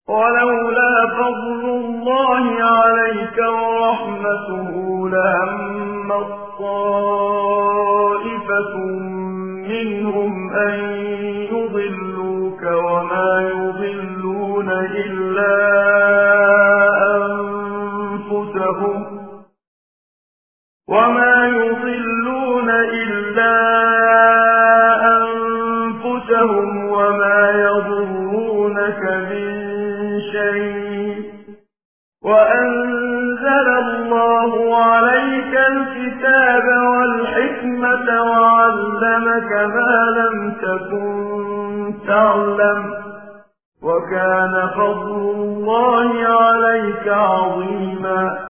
ولولا فضل الله عليك ورحمته لهمت طائفة منهم أن يضلوك وما يضلون إلا أنفسهم وما يضرونك من شيء وأنزل الله عليك الكتاب والحكمة وعلمك ما لم تكن تعلم وكان فضل الله عليك عظيما.